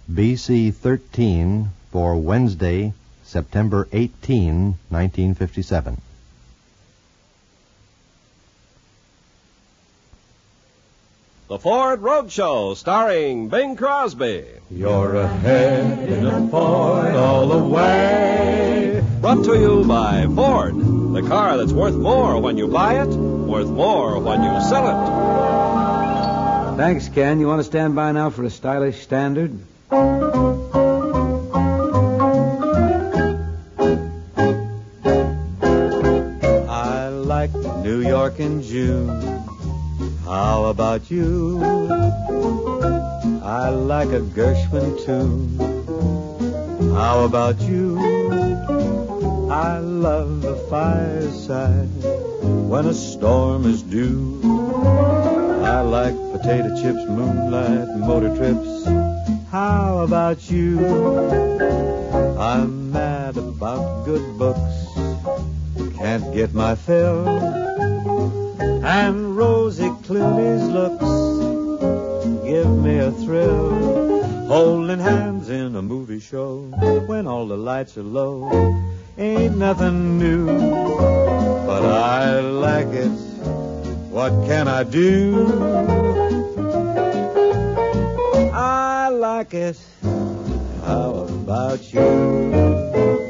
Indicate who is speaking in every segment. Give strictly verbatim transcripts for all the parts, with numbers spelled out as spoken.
Speaker 1: B C thirteen for Wednesday, September eighteenth, nineteen fifty-seven.
Speaker 2: The Ford Roadshow, starring Bing Crosby.
Speaker 3: You're ahead in a Ford all the way.
Speaker 2: Brought to you by Ford, the car that's worth more when you buy it, worth more when you sell it.
Speaker 4: Thanks, Ken. You want to stand by now for a stylish standard?
Speaker 3: I like New York in June. How about you? I like a Gershwin tune. How about you? I love the fireside when a storm is due. I like potato chips, moonlight, motor trips. How about you? I'm mad about good books, can't get my fill. And Rosie Clooney's looks give me a thrill. Holding hands in a movie show when all the lights are low ain't nothing new, but I like it. What can I do? I like it. How about you?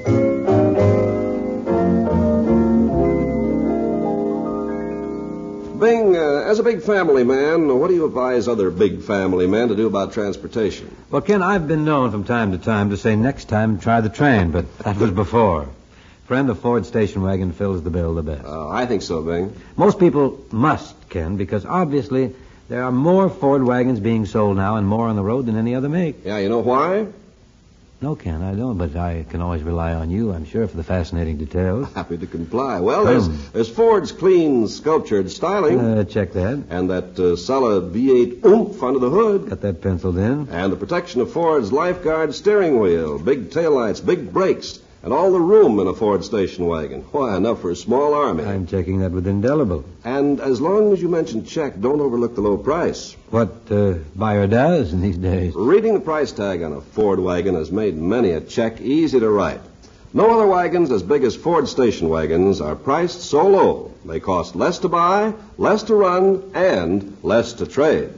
Speaker 2: Bing, uh, as a big family man, what do you advise other big family men to do about transportation?
Speaker 4: Well, Ken, I've been known from time to time to say next time try the train, but that was before. Friend, the Ford station wagon fills the bill the best.
Speaker 2: Uh, I think so, Bing.
Speaker 4: Most people must, Ken, because obviously there are more Ford wagons being sold now and more on the road than any other make.
Speaker 2: Yeah, you know why?
Speaker 4: No, Ken, I don't, but I can always rely on you, I'm sure, for the fascinating details.
Speaker 2: Happy to comply. Well, there's, there's Ford's clean, sculptured styling.
Speaker 4: Uh, check that.
Speaker 2: And that uh, solid V eight oomph under the hood.
Speaker 4: Got that penciled in.
Speaker 2: And the protection of Ford's lifeguard steering wheel, big taillights, big brakes, and all the room in a Ford station wagon. Why, enough for a small army.
Speaker 4: I'm checking that with indelible.
Speaker 2: And as long as you mention check, don't overlook the low price.
Speaker 4: What uh, buyer does in these days.
Speaker 2: Reading the price tag on a Ford wagon has made many a check easy to write. No other wagons as big as Ford station wagons are priced so low. They cost less to buy, less to run, and less to trade.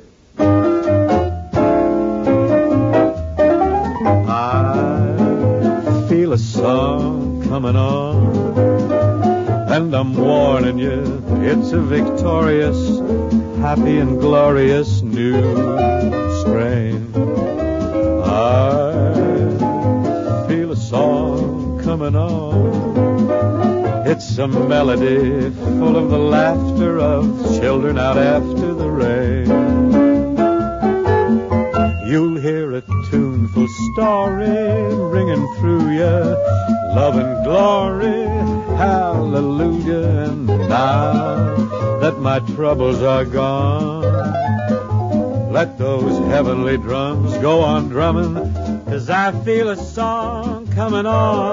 Speaker 3: I feel a song coming on, and I'm warning you, it's a victorious, happy and glorious new strain. I feel a song coming on. It's a melody full of the laughter of children out after the rain. You'll hear a tuneful story ringing through you, love and glory, hallelujah. And now that my troubles are gone, let those heavenly drums go on drumming, 'cause I feel a song coming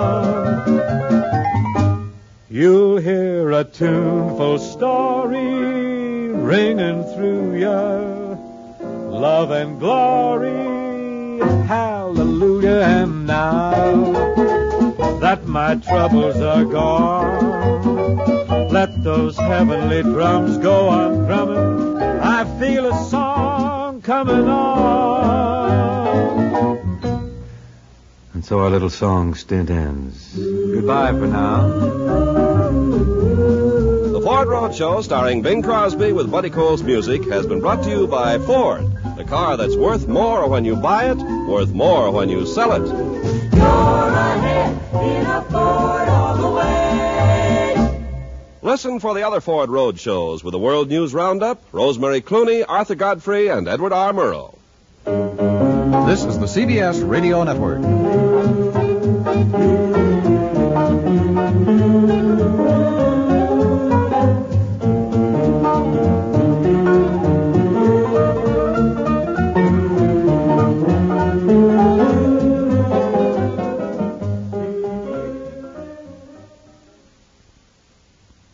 Speaker 3: on. You'll hear a tuneful story ringing through you, love and glory, hallelujah. And now that my troubles are gone, let those heavenly drums go on drumming, I feel a song coming on.
Speaker 4: And so our little song stint ends. Goodbye for now.
Speaker 2: The Ford Roadshow, starring Bing Crosby with Buddy Cole's music, has been brought to you by Ford, the car that's worth more when you buy it, worth more when you sell it.
Speaker 5: You're ahead in a Ford all the way.
Speaker 2: Listen for the other Ford Road shows with the World News Roundup, Rosemary Clooney, Arthur Godfrey, and Edward R. Murrow.
Speaker 6: This is the C B S Radio Network.